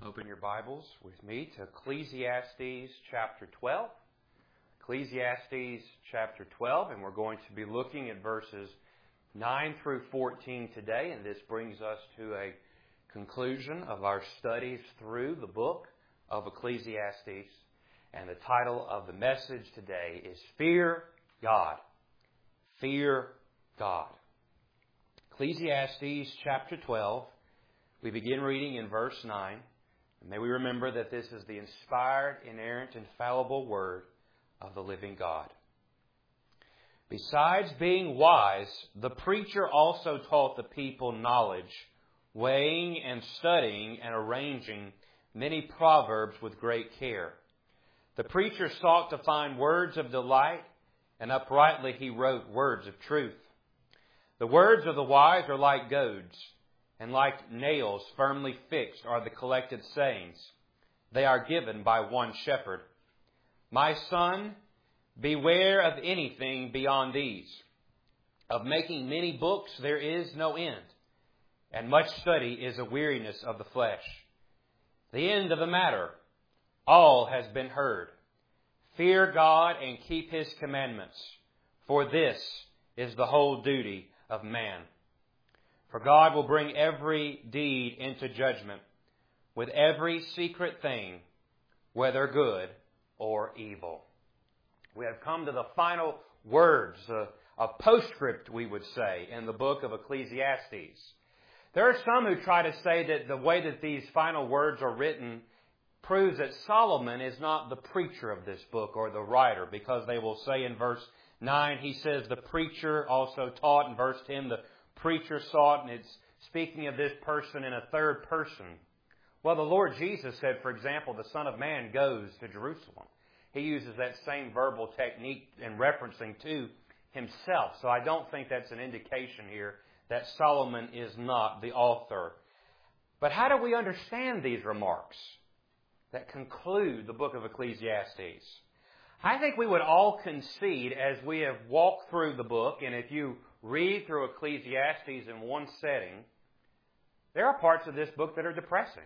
Open your Bibles with me to Ecclesiastes chapter 12. Ecclesiastes chapter 12, and we're going to be looking at verses 9 through 14 today, and this brings us to a conclusion of our studies through the book of Ecclesiastes. And the title of the message today is Fear God. Fear God. Ecclesiastes chapter 12, we begin reading in verse 9. And may we remember that this is the inspired, inerrant, infallible Word of the living God. Besides being wise, the preacher also taught the people knowledge, weighing and studying and arranging many proverbs with great care. The preacher sought to find words of delight, and uprightly he wrote words of truth. The words of the wise are like goads, and like nails firmly fixed are the collected sayings. They are given by one shepherd. My son, beware of anything beyond these. Of making many books there is no end, and much study is a weariness of the flesh. The end of the matter, all has been heard. Fear God and keep His commandments, for this is the whole duty of man. For God will bring every deed into judgment, with every secret thing, whether good or evil. We have come to the final words, a postscript, we would say, in the book of Ecclesiastes. There are some who try to say that the way that these final words are written proves that Solomon is not the preacher of this book or the writer, because they will say in verse 9, he says the preacher also taught. In verse 10, the preacher sought, and it's speaking of this person in a third person. Well, the Lord Jesus said, for example, the Son of Man goes to Jerusalem. He uses that same verbal technique in referencing to himself. So I don't think that's an indication here that Solomon is not the author. But how do we understand these remarks that conclude the book of Ecclesiastes? I think we would all concede as we have walked through the book, and if you read through Ecclesiastes in one setting, there are parts of this book that are depressing.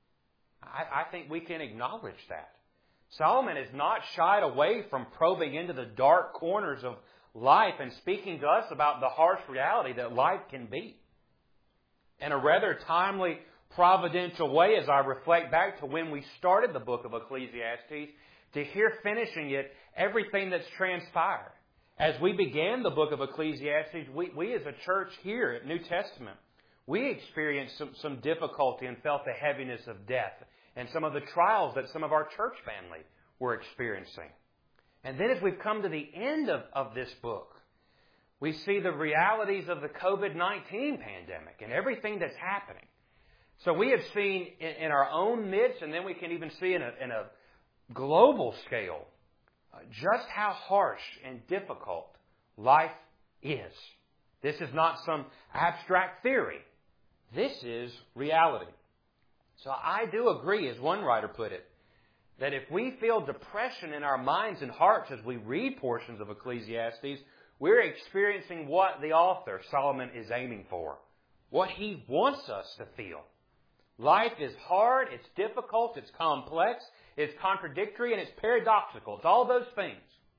I think we can acknowledge that. Solomon is not shied away from probing into the dark corners of life and speaking to us about the harsh reality that life can be. In a rather timely, providential way, as I reflect back to when we started the book of Ecclesiastes, to hear finishing it, everything that's transpired. As we began the book of Ecclesiastes, we as a church here at New Testament, we experienced some difficulty and felt the heaviness of death and some of the trials that some of our church family were experiencing. And then as we've come to the end of this book, we see the realities of the COVID-19 pandemic and everything that's happening. So we have seen in our own midst, and then we can even see in a global scale, just how harsh and difficult life is. This is not some abstract theory. This is reality. So I do agree, as one writer put it, that if we feel depression in our minds and hearts as we read portions of Ecclesiastes, we're experiencing what the author, Solomon, is aiming for. What he wants us to feel. Life is hard, it's difficult, it's complex, it's contradictory, and it's paradoxical. It's all those things.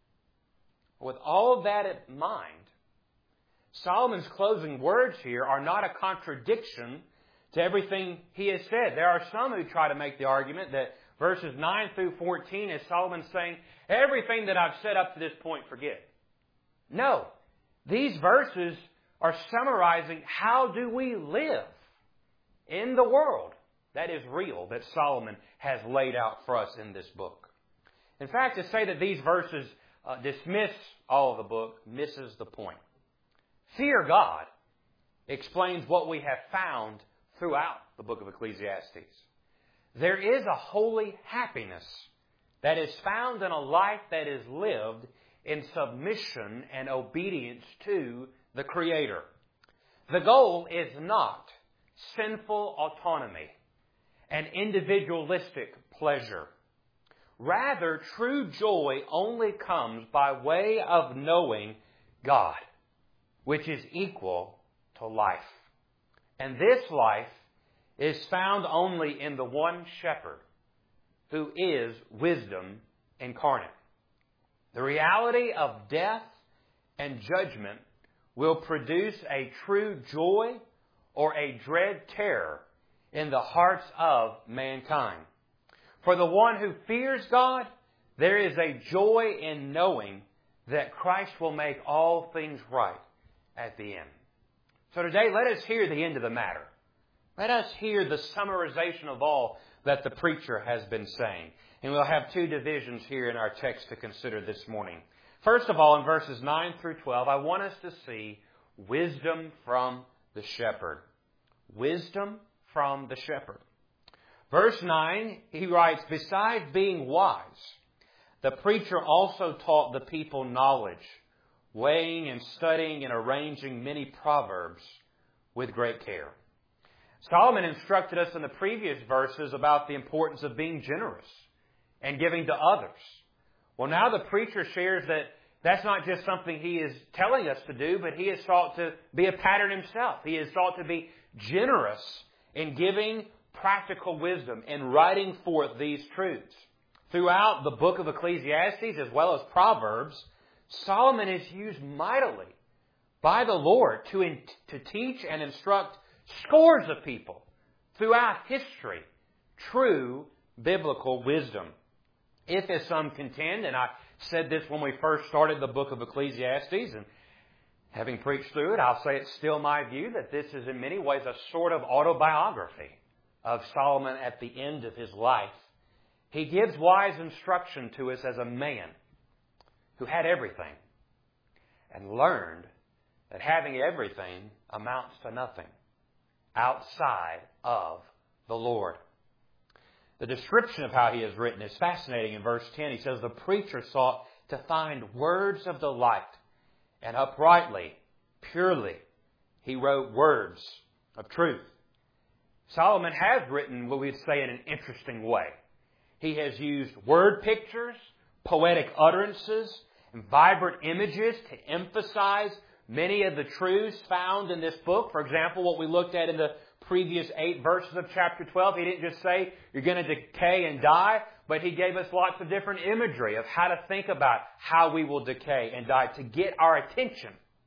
With all of that in mind, Solomon's closing words here are not a contradiction to everything he has said. There are some who try to make the argument that verses 9 through 14 is Solomon saying, everything that I've said up to this point, forget. No. These verses are summarizing how do we live in the world that is real, that Solomon has laid out for us in this book. In fact, to say that these verses dismiss all of the book misses the point. Fear God explains what we have found throughout the book of Ecclesiastes. There is a holy happiness that is found in a life that is lived in submission and obedience to the Creator. The goal is not sinful autonomy and individualistic pleasure. Rather, true joy only comes by way of knowing God, which is equal to life. And this life is found only in the one shepherd who is wisdom incarnate. The reality of death and judgment will produce a true joy or a dread terror in the hearts of mankind. For the one who fears God, there is a joy in knowing that Christ will make all things right at the end. So today, let us hear the end of the matter. Let us hear the summarization of all that the preacher has been saying. And we'll have two divisions here in our text to consider this morning. First of all, in verses 9 through 12, I want us to see wisdom from the shepherd. Wisdom from the shepherd. Verse 9, he writes, besides being wise, the preacher also taught the people knowledge, weighing and studying and arranging many proverbs with great care. Solomon instructed us in the previous verses about the importance of being generous and giving to others. Well, now the preacher shares that that's not just something he is telling us to do, but he has sought to be a pattern himself. He has sought to be generous in giving practical wisdom and writing forth these truths. Throughout the book of Ecclesiastes as well as Proverbs, Solomon is used mightily by the Lord to teach and instruct scores of people throughout history true biblical wisdom. If, as some contend, and I said this when we first started the book of Ecclesiastes, and having preached through it, I'll say it's still my view that this is in many ways a sort of autobiography of Solomon at the end of his life. He gives wise instruction to us as a man who had everything and learned that having everything amounts to nothing outside of the Lord. The description of how he has written is fascinating. In verse 10, he says, the preacher sought to find words of delight, and uprightly, purely, he wrote words of truth. Solomon has written what we'd say in an interesting way. He has used word pictures, poetic utterances, and vibrant images to emphasize many of the truths found in this book. For example, what we looked at in the previous 8 verses of chapter 12, he didn't just say you're going to decay and die, but he gave us lots of different imagery of how to think about how we will decay and die to get our attention.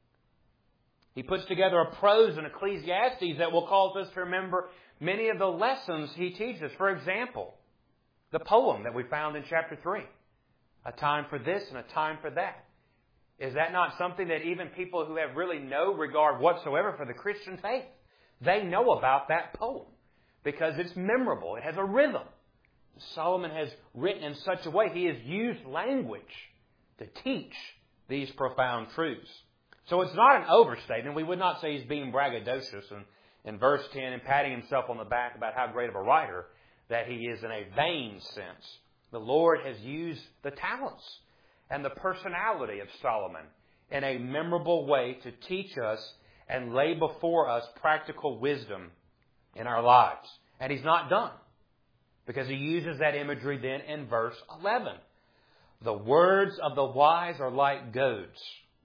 He puts together a prose in Ecclesiastes that will cause us to remember many of the lessons he teaches. For example, the poem that we found in chapter 3, a time for this and a time for that. Is that not something that even people who have really no regard whatsoever for the Christian faith, they know about that poem because it's memorable. It has a rhythm. Solomon has written in such a way, he has used language to teach these profound truths. So it's not an overstatement. We would not say he's being braggadocious in verse 10 and patting himself on the back about how great of a writer that he is in a vain sense. The Lord has used the talents and the personality of Solomon in a memorable way to teach us and lay before us practical wisdom in our lives. And he's not done, because he uses that imagery then in verse 11. The words of the wise are like goads,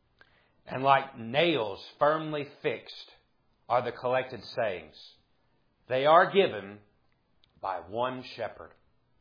and like nails firmly fixed are the collected sayings. They are given by one shepherd.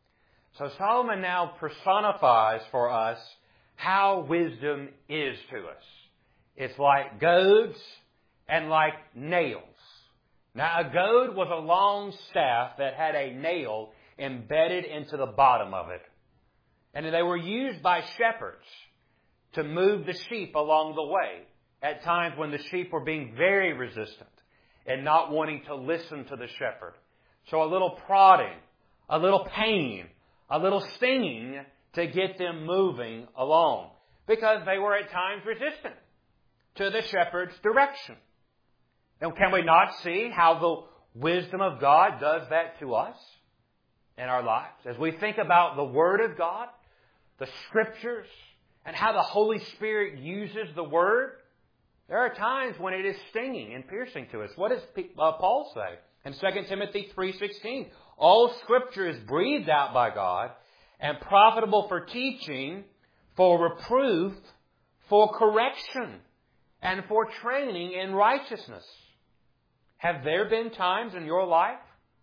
So Solomon now personifies for us how wisdom is to us. It's like goads and like nails. Now, a goad was a long staff that had a nail embedded into the bottom of it. And they were used by shepherds to move the sheep along the way at times when the sheep were being very resistant and not wanting to listen to the shepherd. So a little prodding, a little pain, a little stinging to get them moving along, because they were at times resistant to the shepherd's direction. Now, can we not see how the wisdom of God does that to us in our lives? As we think about the Word of God, the Scriptures, and how the Holy Spirit uses the Word, there are times when it is stinging and piercing to us. What does Paul say in 2 Timothy 3:16? All Scripture is breathed out by God and profitable for teaching, for reproof, for correction, and for training in righteousness. Have there been times in your life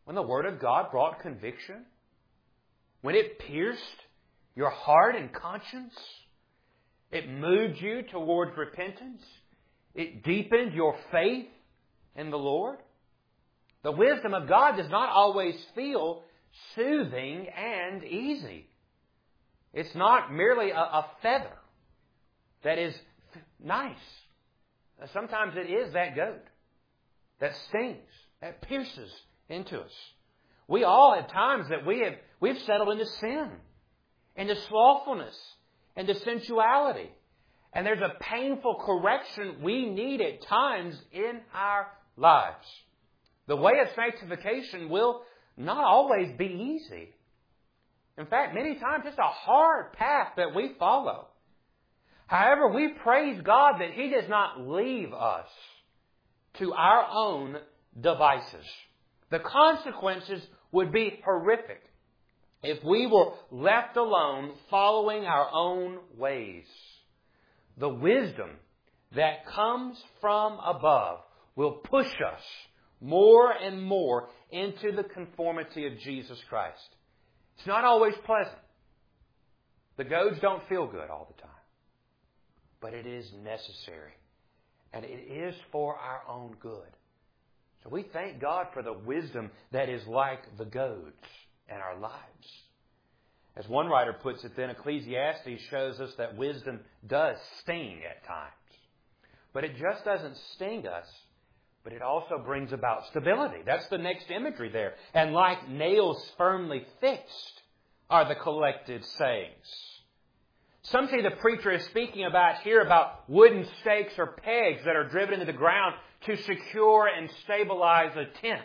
When the Word of God brought conviction? When it pierced your heart and conscience? It moved you towards repentance? It deepened your faith in the Lord? The wisdom of God does not always feel soothing and easy. It's not merely a feather that is nice. Sometimes it is that goad that stings, that pierces into us. We all at times that we've settled into sin, into slothfulness, into sensuality. And there's a painful correction we need at times in our lives. The way of sanctification will not always be easy. In fact, many times it's a hard path that we follow. However, we praise God that He does not leave us to our own devices. The consequences would be horrific if we were left alone following our own ways. The wisdom that comes from above will push us more and more into the conformity of Jesus Christ. It's not always pleasant. The goads don't feel good all the time. But it is necessary. And it is for our own good. So we thank God for the wisdom that is like the goads in our lives. As one writer puts it then, Ecclesiastes shows us that wisdom does sting at times. But it just doesn't sting us, but it also brings about stability. That's the next imagery there. And like nails firmly fixed are the collected sayings. Some see the preacher is speaking about here about wooden stakes or pegs that are driven into the ground to secure and stabilize a tent.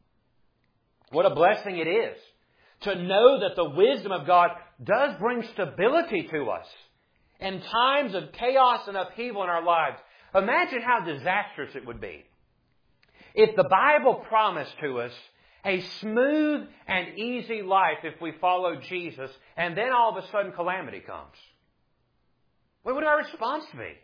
What a blessing it is to know that the wisdom of God does bring stability to us in times of chaos and upheaval in our lives. Imagine how disastrous it would be if the Bible promised to us a smooth and easy life if we follow Jesus, and then all of a sudden calamity comes. What would our response be? It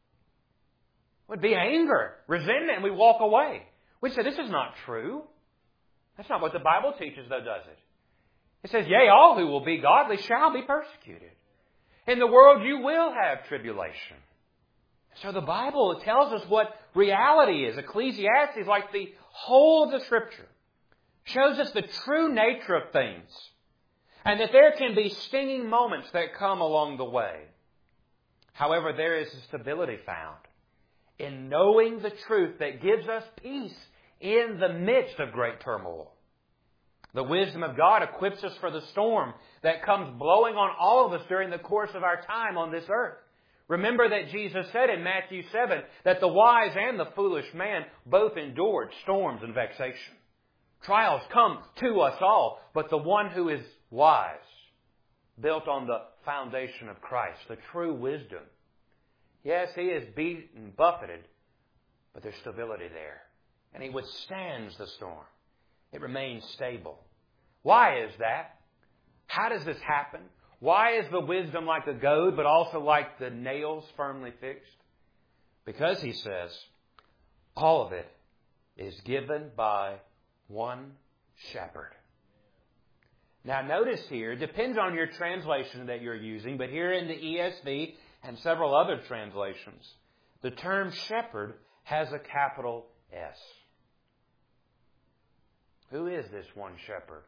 would be anger, resentment, and we walk away. We'd say, this is not true. That's not what the Bible teaches, though, does it? It says, yea, all who will be godly shall be persecuted. In the world you will have tribulation. So the Bible tells us what reality is. Ecclesiastes, like the whole of the Scripture, shows us the true nature of things. And that there can be stinging moments that come along the way. However, there is a stability found in knowing the truth that gives us peace in the midst of great turmoil. The wisdom of God equips us for the storm that comes blowing on all of us during the course of our time on this earth. Remember that Jesus said in Matthew 7 that the wise and the foolish man both endured storms and vexation. Trials come to us all, but the one who is wise, built on the foundation of Christ, the true wisdom. Yes, he is beaten, buffeted, but there's stability there. And he withstands the storm. It remains stable. Why is that? How does this happen? Why is the wisdom like the goad, but also like the nails firmly fixed? Because, he says, all of it is given by one shepherd. Now notice here, it depends on your translation that you're using, but here in the ESV and several other translations, the term shepherd has a capital S. Who is this one shepherd?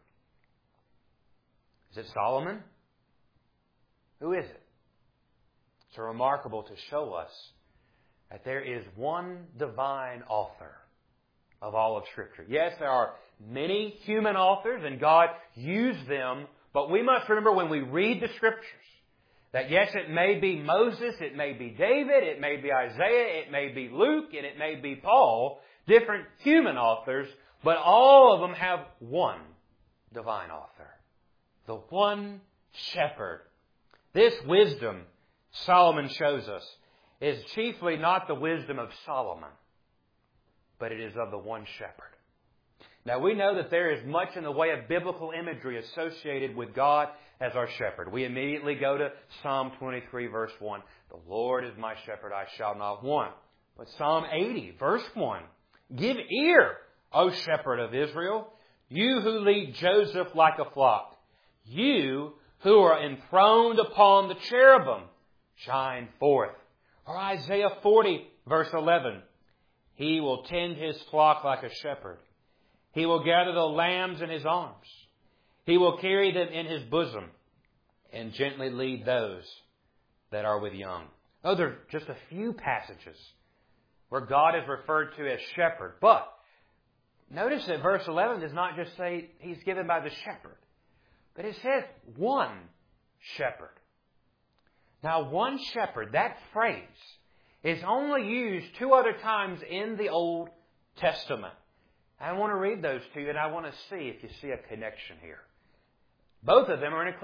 Is it Solomon? Who is it? It's remarkable to show us that there is one divine author of all of Scripture. Yes, there are many human authors, and God used them, but we must remember when we read the Scriptures that yes, it may be Moses, it may be David, it may be Isaiah, it may be Luke, and it may be Paul, different human authors, but all of them have one divine author, the one shepherd. This wisdom, Solomon shows us, is chiefly not the wisdom of Solomon, but it is of the one shepherd. Now we know that there is much in the way of biblical imagery associated with God as our shepherd. We immediately go to Psalm 23 verse 1. The Lord is my shepherd, I shall not want. But Psalm 80 verse 1. Give ear, O shepherd of Israel. You who lead Joseph like a flock. You who are enthroned upon the cherubim, shine forth. Or Isaiah 40, verse 11. He will tend His flock like a shepherd. He will gather the lambs in His arms. He will carry them in His bosom and gently lead those that are with young. Oh, there are just a few passages where God is referred to as shepherd. But notice that verse 11 does not just say He's given by the shepherd, but it says one shepherd. Now, one shepherd, that phrase, is only used two other times in the Old Testament. I want to read those to you, and I want to see if you see a connection here. Both of them are in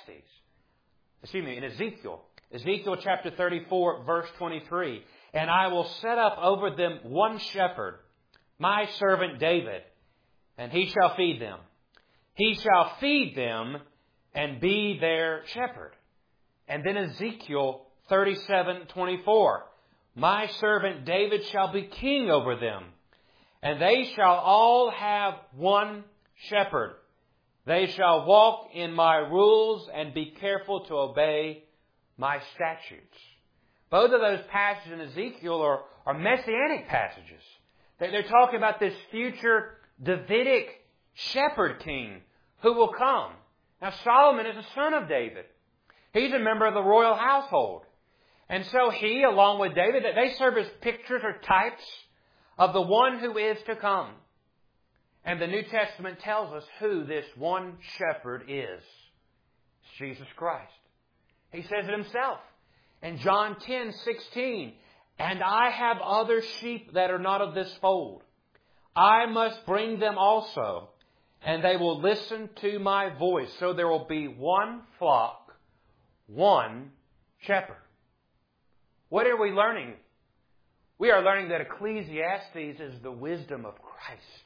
in Ezekiel. Ezekiel chapter 34, verse 23. And I will set up over them one shepherd, my servant David, and he shall feed them. He shall feed them and be their shepherd. And then Ezekiel 37:24. My servant David shall be king over them, and they shall all have one shepherd. They shall walk in my rules and be careful to obey my statutes. Both of those passages in Ezekiel are messianic passages. They're talking about this future Davidic shepherd king who will come. Now, Solomon is a son of David. He's a member of the royal household. And so he, along with David, they serve as pictures or types of the one who is to come. And the New Testament tells us who this one shepherd is. It's Jesus Christ. He says it Himself. In John 10:16, and I have other sheep that are not of this fold. I must bring them also, and they will listen to my voice. So there will be one flock, one shepherd. What are we learning? We are learning that Ecclesiastes is the wisdom of Christ.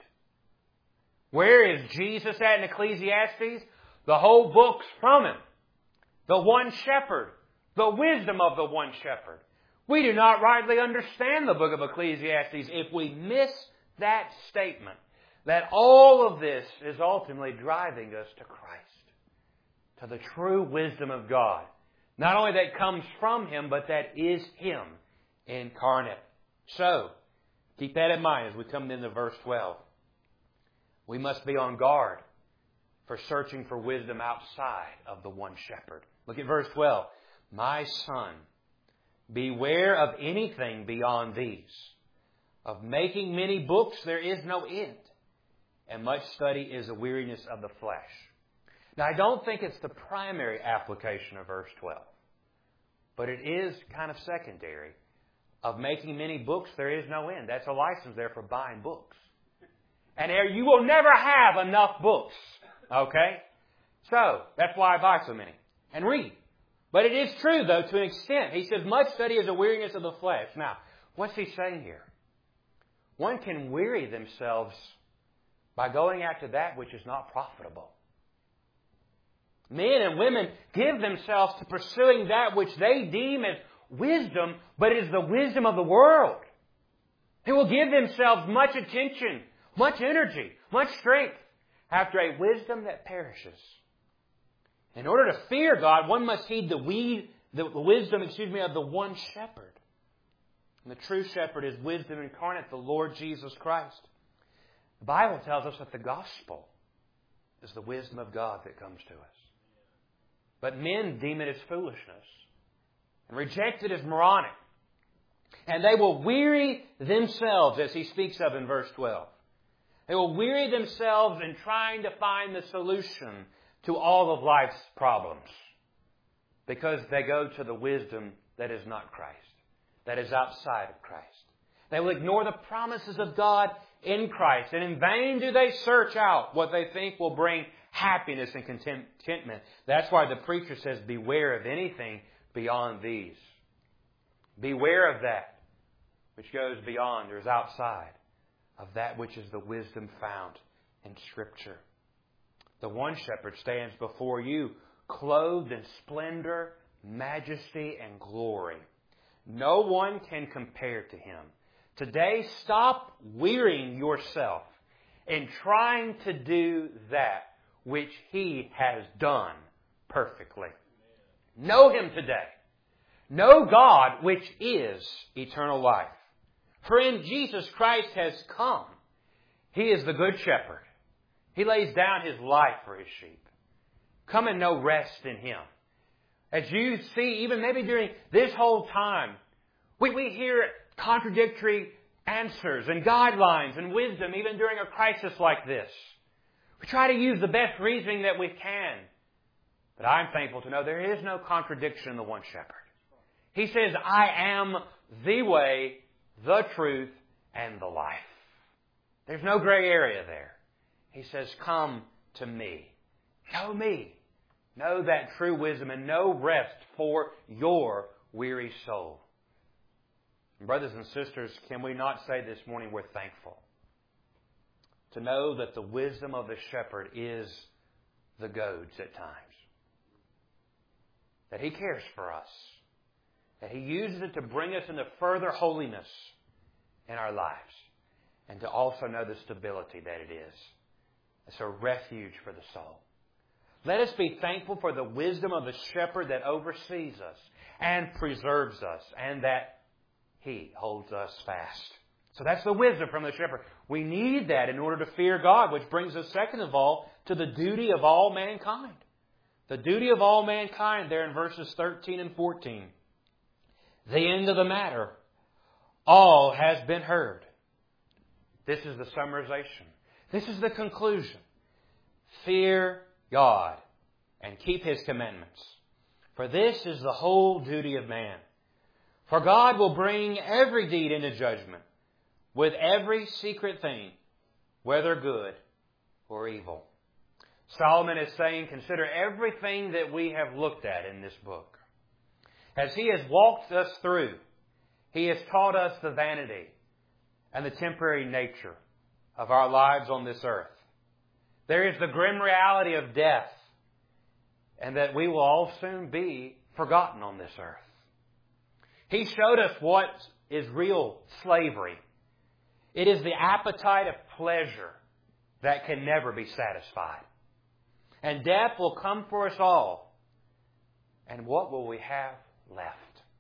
Where is Jesus at in Ecclesiastes? The whole book's from Him. The one shepherd. The wisdom of the one shepherd. We do not rightly understand the book of Ecclesiastes if we miss that statement that all of this is ultimately driving us to Christ, to the true wisdom of God. Not only that comes from Him, but that is Him incarnate. So, keep that in mind as we come into verse 12. We must be on guard for searching for wisdom outside of the one shepherd. Look at verse 12. My son, beware of anything beyond these. Of making many books there is no end, and much study is a weariness of the flesh. Now, I don't think it's the primary application of verse 12, but it is kind of secondary. Of making many books there is no end. That's a license there for buying books. And you will never have enough books. Okay? So, that's why I buy so many. And read. But it is true, though, to an extent. He says, much study is a weariness of the flesh. Now, what's he saying here? One can weary themselves by going after that which is not profitable. Men and women give themselves to pursuing that which they deem as wisdom, but it is the wisdom of the world. They will give themselves much attention, much energy, much strength after a wisdom that perishes. In order to fear God, one must heed the wisdom of the one shepherd. And the true shepherd is wisdom incarnate, the Lord Jesus Christ. The Bible tells us that the gospel is the wisdom of God that comes to us. But men deem it as foolishness and reject it as moronic. And they will weary themselves, as he speaks of in verse 12. They will weary themselves in trying to find the solution to all of life's problems, because they go to the wisdom that is not Christ, that is outside of Christ. They will ignore the promises of God in Christ, and in vain do they search out what they think will bring happiness and contentment. That's why the preacher says, beware of anything beyond these. Beware of that which goes beyond or is outside of that which is the wisdom found in Scripture. The one shepherd stands before you, clothed in splendor, majesty, and glory. No one can compare to Him. Today, stop wearying yourself in trying to do that which He has done perfectly. Know Him today. Know God, which is eternal life. Friend, Jesus Christ has come. He is the Good Shepherd. He lays down His life for His sheep. Come and know rest in Him. As you see, even maybe during this whole time, we hear contradictory answers and guidelines and wisdom even during a crisis like this. We try to use the best reasoning that we can. But I'm thankful to know there is no contradiction in the one shepherd. He says, I am the way, the truth, and the life. There's no gray area there. He says, come to me. Know me. Know that true wisdom and know rest for your weary soul. And brothers and sisters, can we not say this morning we're thankful to know that the wisdom of the shepherd is the goads at times. That He cares for us. That He uses it to bring us into further holiness in our lives. And to also know the stability that it is. It's a refuge for the soul. Let us be thankful for the wisdom of the shepherd that oversees us and preserves us and that He holds us fast. So that's the wisdom from the shepherd. We need that in order to fear God, which brings us, second of all, to the duty of all mankind. The duty of all mankind there in verses 13 and 14. The end of the matter. All has been heard. This is the summarization. This is the conclusion. Fear God and keep His commandments. For this is the whole duty of man. For God will bring every deed into judgment with every secret thing, whether good or evil. Solomon is saying, consider everything that we have looked at in this book. As he has walked us through, he has taught us the vanity and the temporary nature of our lives on this earth. There is the grim reality of death, and that we will all soon be forgotten on this earth. He showed us what is real slavery. It is the appetite of pleasure that can never be satisfied. And death will come for us all. And what will we have left?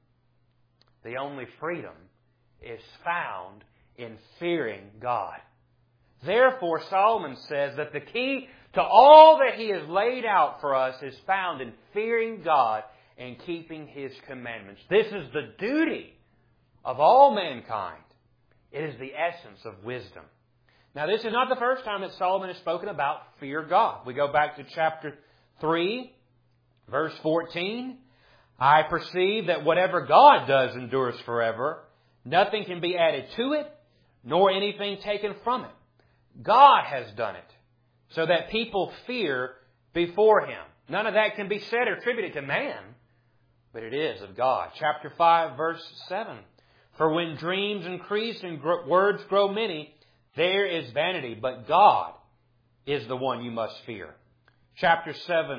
The only freedom is found in fearing God. Therefore, Solomon says that the key to all that he has laid out for us is found in fearing God and keeping His commandments. This is the duty of all mankind. It is the essence of wisdom. Now, this is not the first time that Solomon has spoken about fear God. We go back to chapter 3, verse 14. I perceive that whatever God does endures forever. Nothing can be added to it, nor anything taken from it. God has done it, so that people fear before Him. None of that can be said or attributed to man, but it is of God. Chapter 5, verse 7. For when dreams increase and words grow many, there is vanity, but God is the one you must fear. Chapter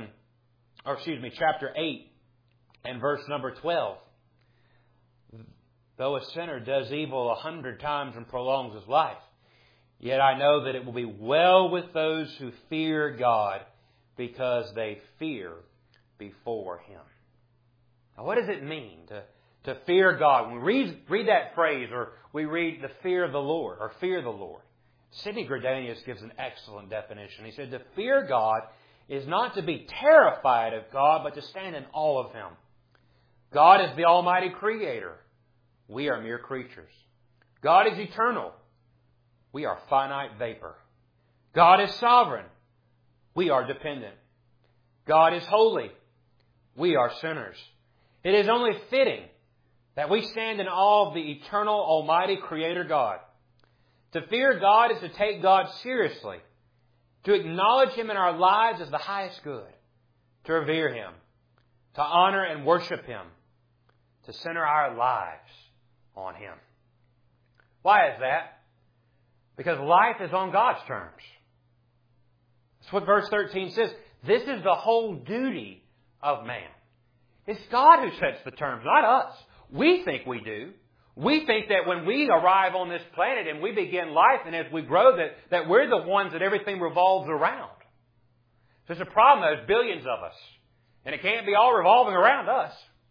8 and verse number 12. Though a sinner does evil 100 times and prolongs his life, yet I know that it will be well with those who fear God, because they fear before Him. Now, what does it mean to fear God? When we read that phrase, or we read the fear of the Lord, or fear the Lord, Sidney Gردanius gives an excellent definition. He said, to fear God is not to be terrified of God, but to stand in awe of Him. God is the Almighty Creator. We are mere creatures. God is eternal. We are finite vapor. God is sovereign. We are dependent. God is holy. We are sinners. It is only fitting that we stand in awe of the eternal, almighty Creator God. To fear God is to take God seriously, to acknowledge Him in our lives as the highest good, to revere Him, to honor and worship Him, to center our lives on Him. Why is that? Because life is on God's terms. That's what verse 13 says. This is the whole duty of man. It's God who sets the terms, not us. We think we do. We think that when we arrive on this planet and we begin life and as we grow that we're the ones that everything revolves around. There's a problem. There's billions of us. And it can't be all revolving around us.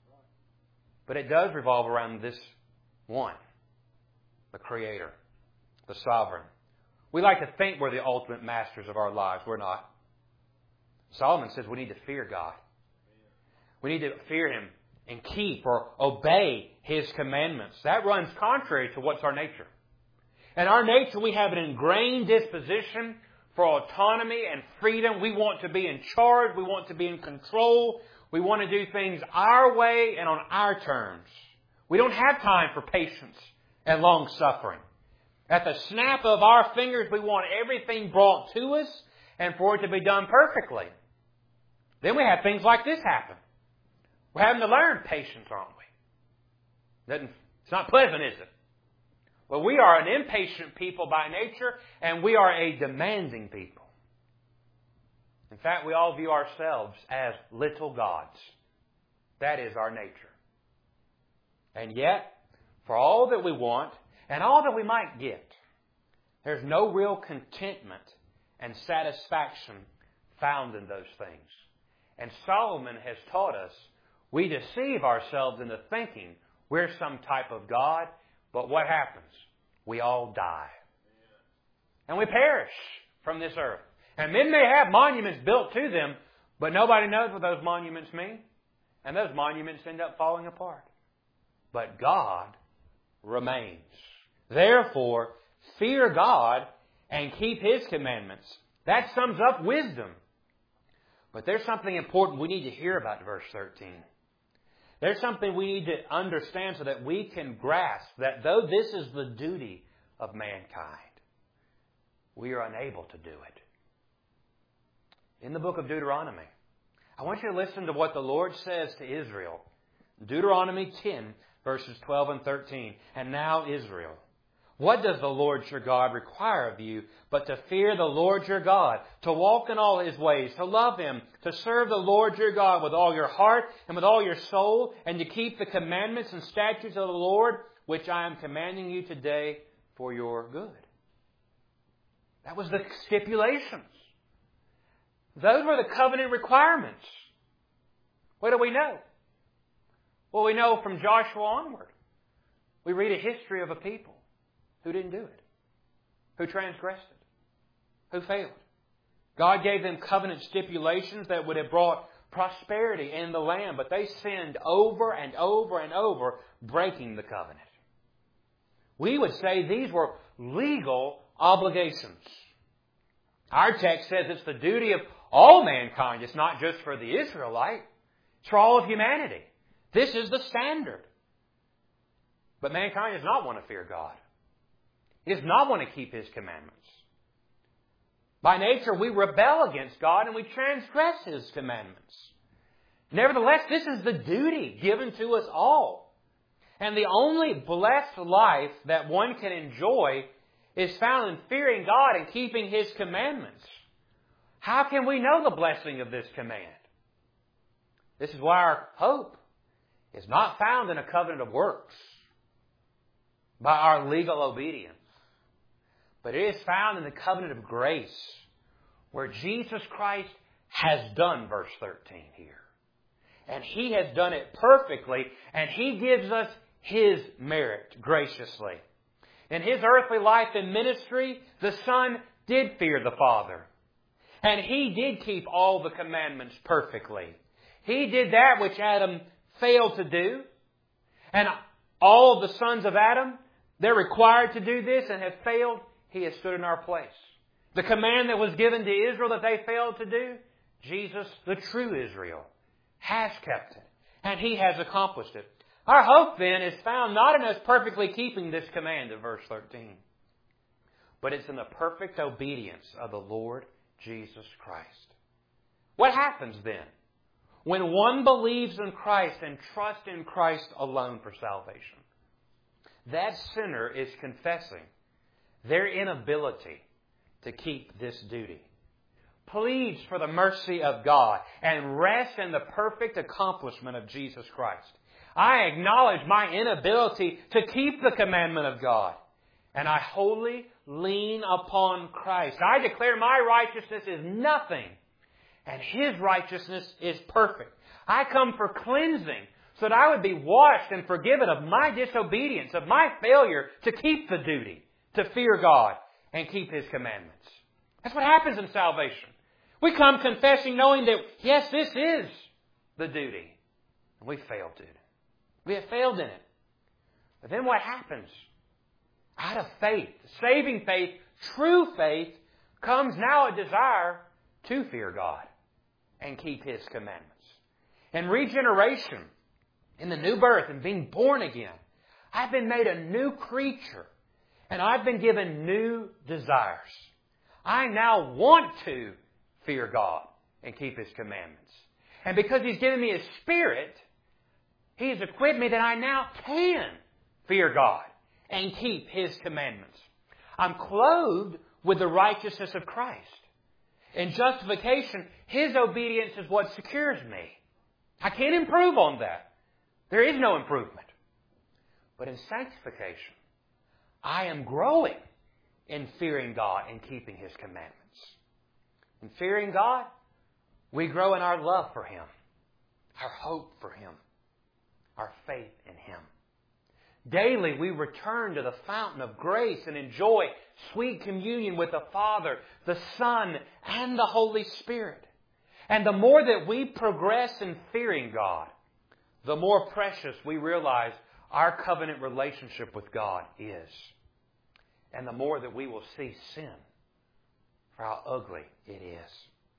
But it does revolve around this one. The Creator. The Sovereign. We like to think we're the ultimate masters of our lives. We're not. Solomon says we need to fear God. We need to fear Him and keep or obey His commandments. That runs contrary to what's our nature. In our nature, we have an ingrained disposition for autonomy and freedom. We want to be in charge. We want to be in control. We want to do things our way and on our terms. We don't have time for patience and long suffering. At the snap of our fingers, we want everything brought to us and for it to be done perfectly. Then we have things like this happen. We're having to learn patience, aren't we? It's not pleasant, is it? Well, we are an impatient people by nature, and we are a demanding people. In fact, we all view ourselves as little gods. That is our nature. And yet, for all that we want, and all that we might get, there's no real contentment and satisfaction found in those things. And Solomon has taught us we deceive ourselves into thinking we're some type of God, but what happens? We all die. And we perish from this earth. And men may have monuments built to them, but nobody knows what those monuments mean. And those monuments end up falling apart. But God remains. Therefore, fear God and keep His commandments. That sums up wisdom. But there's something important we need to hear about verse 13. There's something we need to understand so that we can grasp that though this is the duty of mankind, we are unable to do it. In the book of Deuteronomy, I want you to listen to what the Lord says to Israel. Deuteronomy 10, verses 12 and 13. And now Israel, what does the Lord your God require of you but to fear the Lord your God, to walk in all His ways, to love Him, to serve the Lord your God with all your heart and with all your soul, and to keep the commandments and statutes of the Lord, which I am commanding you today for your good. That was the stipulations. Those were the covenant requirements. What do we know? Well, we know from Joshua onward. We read a history of a people who didn't do it, who transgressed it, who failed. God gave them covenant stipulations that would have brought prosperity in the land, but they sinned over and over and over, breaking the covenant. We would say these were legal obligations. Our text says it's the duty of all mankind. It's not just for the Israelite. It's for all of humanity. This is the standard. But mankind does not want to fear God. He does not want to keep His commandments. By nature, we rebel against God and we transgress His commandments. Nevertheless, this is the duty given to us all. And the only blessed life that one can enjoy is found in fearing God and keeping His commandments. How can we know the blessing of this command? This is why our hope is not found in a covenant of works, by our legal obedience. But it is found in the covenant of grace, where Jesus Christ has done verse 13 here. And He has done it perfectly, and He gives us His merit graciously. In His earthly life and ministry, the Son did fear the Father. And He did keep all the commandments perfectly. He did that which Adam failed to do. And all of the sons of Adam, they're required to do this and have failed. He has stood in our place. The command that was given to Israel that they failed to do, Jesus, the true Israel, has kept it. And He has accomplished it. Our hope then is found not in us perfectly keeping this command of verse 13, but it's in the perfect obedience of the Lord Jesus Christ. What happens then when one believes in Christ and trusts in Christ alone for salvation? That sinner is confessing their inability to keep this duty, pleads for the mercy of God, and rests in the perfect accomplishment of Jesus Christ. I acknowledge my inability to keep the commandment of God. And I wholly lean upon Christ. I declare my righteousness is nothing, and His righteousness is perfect. I come for cleansing, so that I would be washed and forgiven of my disobedience, of my failure to keep the duty, to fear God and keep His commandments. That's what happens in salvation. We come confessing, knowing that, yes, this is the duty. And we failed to. We have failed in it. But then what happens? Out of faith, saving faith, true faith, comes now a desire to fear God and keep His commandments. And regeneration, in the new birth and being born again, I've been made a new creature. And I've been given new desires. I now want to fear God and keep His commandments. And because He's given me His Spirit, He has equipped me that I now can fear God and keep His commandments. I'm clothed with the righteousness of Christ. In justification, His obedience is what secures me. I can't improve on that. There is no improvement. But in sanctification, I am growing in fearing God and keeping His commandments. In fearing God, we grow in our love for Him, our hope for Him, our faith in Him. Daily we return to the fountain of grace and enjoy sweet communion with the Father, the Son, and the Holy Spirit. And the more that we progress in fearing God, the more precious we realize our covenant relationship with God is. And the more that we will see sin for how ugly it is.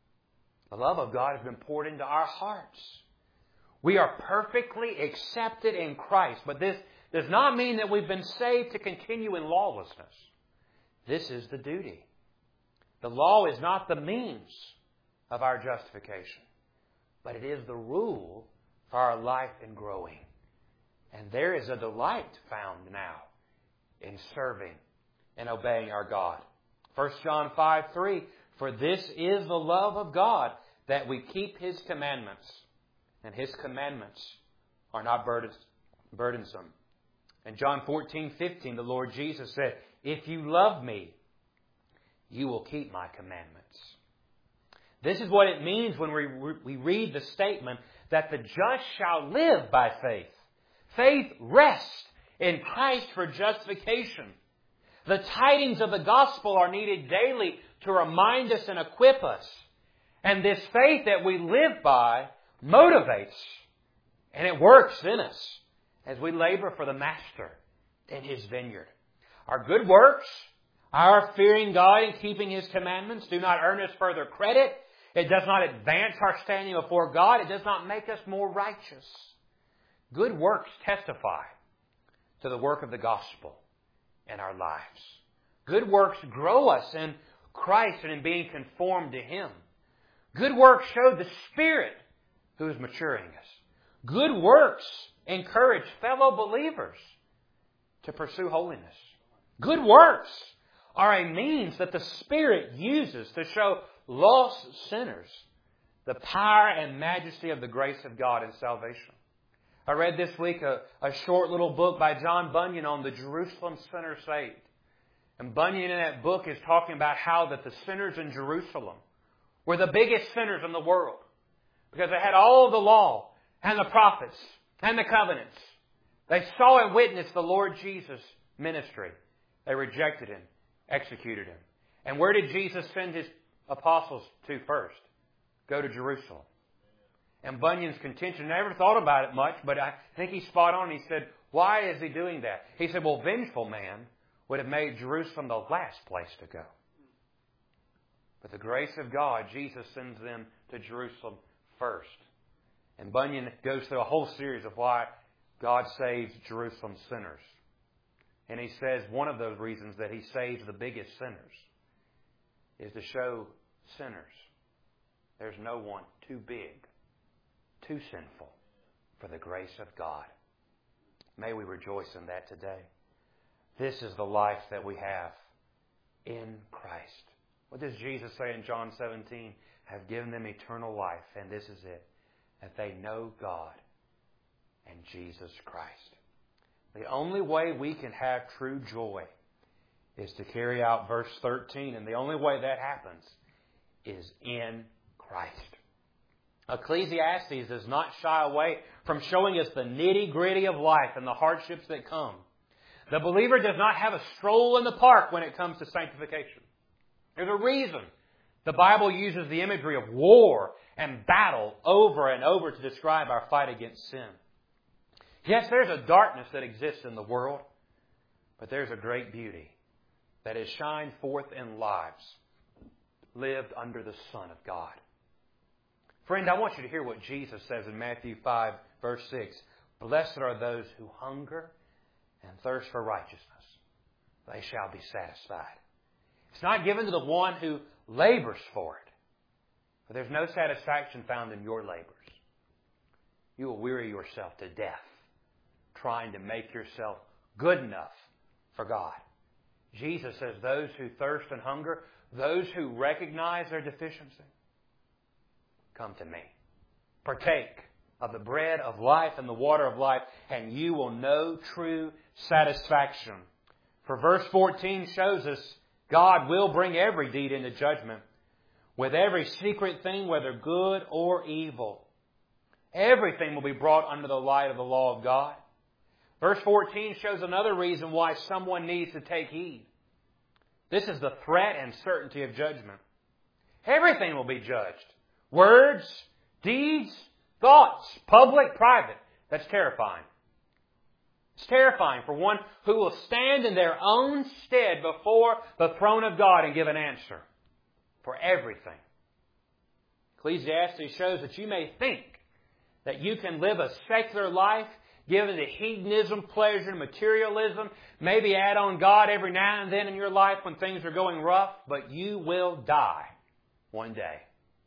The love of God has been poured into our hearts. We are perfectly accepted in Christ, but this does not mean that we've been saved to continue in lawlessness. This is the duty. The law is not the means of our justification, but it is the rule for our life in growing. And there is a delight found now in serving and obeying our God. 1 John 5:3, for this is the love of God, that we keep His commandments, and His commandments are not burdensome. In John 14:15, the Lord Jesus said, if you love me, you will keep my commandments. This is what it means when we read the statement that the just shall live by faith. Faith rests in Christ for justification. The tidings of the gospel are needed daily to remind us and equip us. And this faith that we live by motivates, and it works in us as we labor for the Master in His vineyard. Our good works, our fearing God and keeping His commandments, do not earn us further credit. It does not advance our standing before God. It does not make us more righteous. Good works testify to the work of the gospel in our lives. Good works grow us in Christ and in being conformed to Him. Good works show the Spirit who is maturing us. Good works encourage fellow believers to pursue holiness. Good works are a means that the Spirit uses to show lost sinners the power and majesty of the grace of God in salvation. I read this week a short little book by John Bunyan on the Jerusalem sinner saved. And Bunyan in that book is talking about how that the sinners in Jerusalem were the biggest sinners in the world. Because they had all the law and the prophets and the covenants. They saw and witnessed the Lord Jesus' ministry. They rejected Him, executed Him. And where did Jesus send His apostles to first? Go to Jerusalem. And Bunyan's contention, I never thought about it much, but I think he's spot on. He said, why is He doing that? He said, well, vengeful man would have made Jerusalem the last place to go. But the grace of God, Jesus sends them to Jerusalem first. And Bunyan goes through a whole series of why God saves Jerusalem's sinners. And he says one of those reasons that He saves the biggest sinners is to show sinners there's no one too big, too sinful for the grace of God. May we rejoice in that today. This is the life that we have in Christ. What does Jesus say in John 17? Have given them eternal life, and this is it, that they know God and Jesus Christ. The only way we can have true joy is to carry out verse 13. And the only way that happens is in Christ. Ecclesiastes does not shy away from showing us the nitty-gritty of life and the hardships that come. The believer does not have a stroll in the park when it comes to sanctification. There's a reason the Bible uses the imagery of war and battle over and over to describe our fight against sin. Yes, there's a darkness that exists in the world, but there's a great beauty that is shined forth in lives lived under the Son of God. Friend, I want you to hear what Jesus says in Matthew 5, verse 6. Blessed are those who hunger and thirst for righteousness. They shall be satisfied. It's not given to the one who labors for it. But there's no satisfaction found in your labors. You will weary yourself to death trying to make yourself good enough for God. Jesus says those who thirst and hunger, those who recognize their deficiency, come to me. Partake of the bread of life and the water of life, and you will know true satisfaction. For verse 14 shows us God will bring every deed into judgment, with every secret thing, whether good or evil. Everything will be brought under the light of the law of God. Verse 14 shows another reason why someone needs to take heed. This is the threat and certainty of judgment. Everything will be judged. Words, deeds, thoughts, public, private. That's terrifying. It's terrifying for one who will stand in their own stead before the throne of God and give an answer for everything. Ecclesiastes shows that you may think that you can live a secular life given to hedonism, pleasure, and materialism, maybe add on God every now and then in your life when things are going rough, but you will die one day.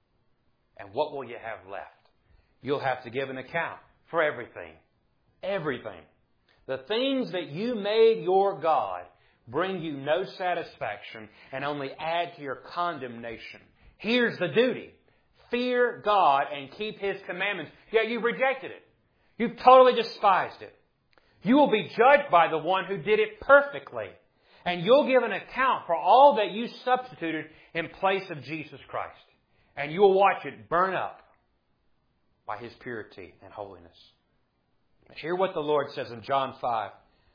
And what will you have left? You'll have to give an account for everything. Everything. The things that you made your God bring you no satisfaction and only add to your condemnation. Here's the duty. Fear God and keep His commandments. Yet you've rejected it. You've totally despised it. You will be judged by the one who did it perfectly. And you'll give an account for all that you substituted in place of Jesus Christ. And you will watch it burn up by His purity and holiness. Hear what the Lord says in John 5,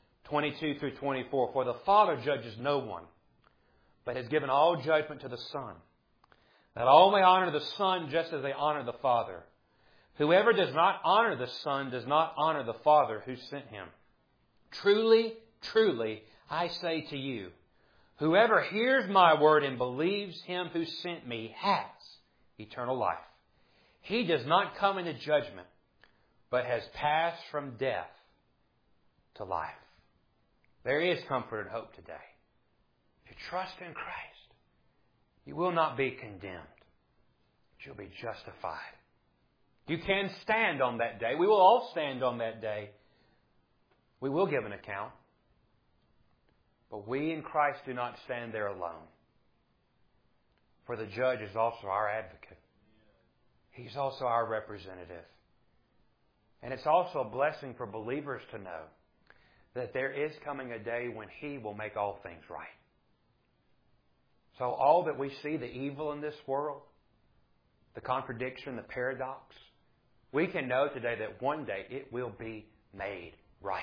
22 through 24. For the Father judges no one, but has given all judgment to the Son, that all may honor the Son just as they honor the Father. Whoever does not honor the Son does not honor the Father who sent Him. Truly, truly, I say to you, whoever hears my word and believes Him who sent me has eternal life. He does not come into judgment, but has passed from death to life. There is comfort and hope today. If you trust in Christ, you will not be condemned, but you'll be justified. You can stand on that day. We will all stand on that day. We will give an account. But we in Christ do not stand there alone. For the judge is also our advocate. He's also our representative. And it's also a blessing for believers to know that there is coming a day when He will make all things right. So all that we see, the evil in this world, the contradiction, the paradox, we can know today that one day it will be made right.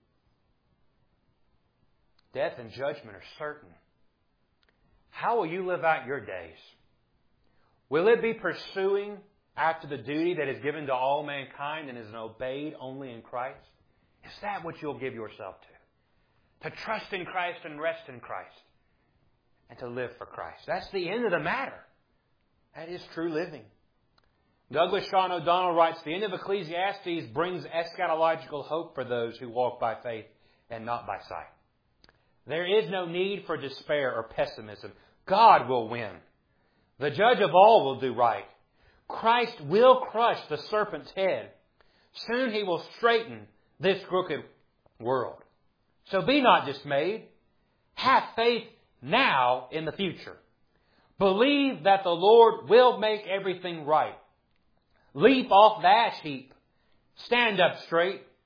Death and judgment are certain. How will you live out your days? Will it be pursuing after the duty that is given to all mankind and is obeyed only in Christ? Is that what you'll give yourself to? To trust in Christ and rest in Christ. And to live for Christ. That's the end of the matter. That is true living. Douglas Sean O'Donnell writes, the end of Ecclesiastes brings eschatological hope for those who walk by faith and not by sight. There is no need for despair or pessimism. God will win. The judge of all will do right. Christ will crush the serpent's head. Soon He will straighten this crooked world. So be not dismayed. Have faith now in the future. Believe that the Lord will make everything right. Leap off the ash heap. Stand up straight.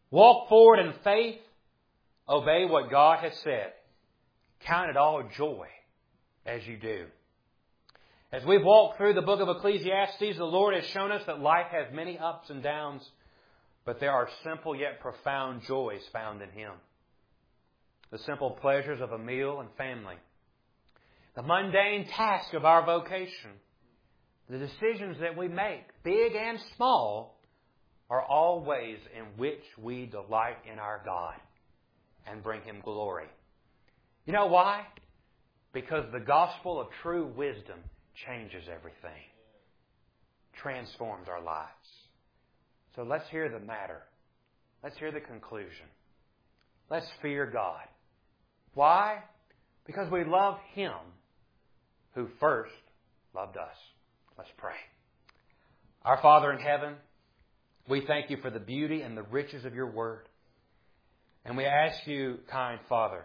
Walk forward in faith. Obey what God has said. Count it all joy as you do. As we've walked through the book of Ecclesiastes, the Lord has shown us that life has many ups and downs, but there are simple yet profound joys found in Him. The simple pleasures of a meal and family. The mundane task of our vocation. The decisions that we make, big and small, are all ways in which we delight in our God and bring Him glory. You know why? Because the gospel of true wisdom changes everything. Transforms our lives. So let's hear the matter. Let's hear the conclusion. Let's fear God. Why? Because we love Him who first loved us. Let's pray. Our Father in heaven, we thank You for the beauty and the riches of Your Word. And we ask You, kind Father,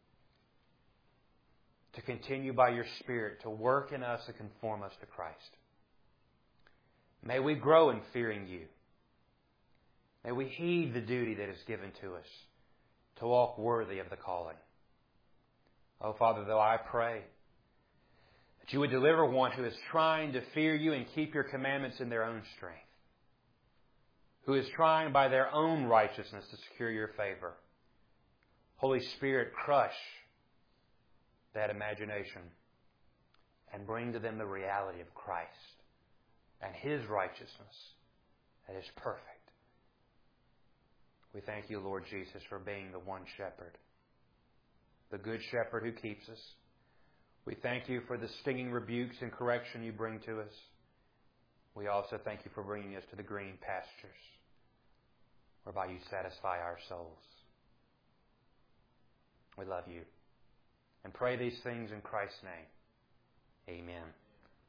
to continue by Your Spirit to work in us and conform us to Christ. May we grow in fearing You. May we heed the duty that is given to us to walk worthy of the calling. Oh, Father, though I pray that You would deliver one who is trying to fear You and keep Your commandments in their own strength, who is trying by their own righteousness to secure Your favor. Holy Spirit, crush that imagination and bring to them the reality of Christ and His righteousness that is perfect. We thank You, Lord Jesus, for being the one shepherd, the good shepherd who keeps us. We thank You for the stinging rebukes and correction You bring to us. We also thank You for bringing us to the green pastures, whereby You satisfy our souls. We love You and pray these things in Christ's name. Amen.